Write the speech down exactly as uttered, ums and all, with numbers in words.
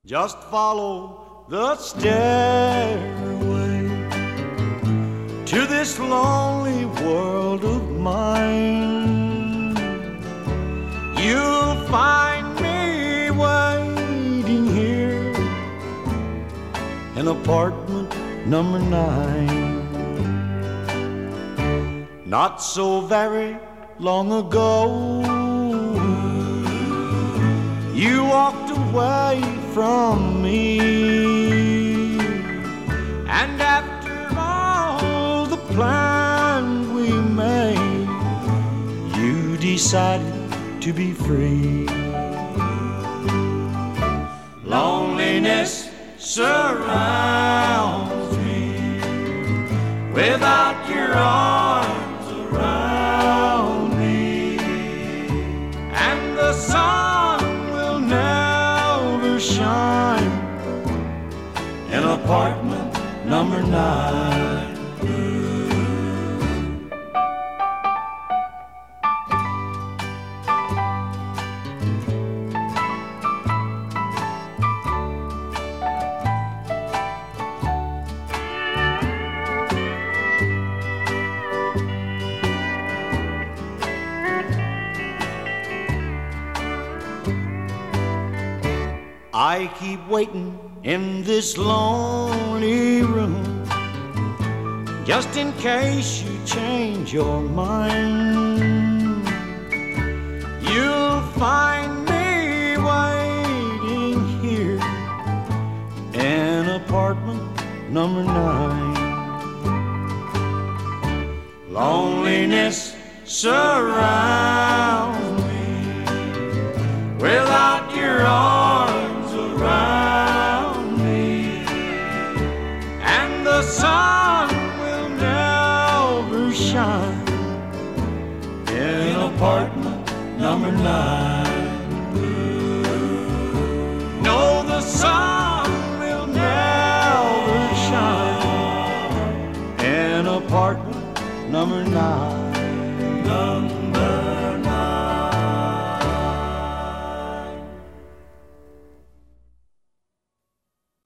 Just follow the stairway to this lonely world of mine. You'll find me waiting here in apartment number nine. Not so very long ago, you walked away from me, and after all the plans we made, you decided to be free. Loneliness surrounds me without your arms around me, and the sun will never shine in apartment number nine. I keep waiting in this lonely room, just in case you change your mind. You'll find me waiting here in apartment number nine. Loneliness surrounds me without your arms around me, and the sun will never shine in apartment number nine. No, the sun will never shine in apartment number nine.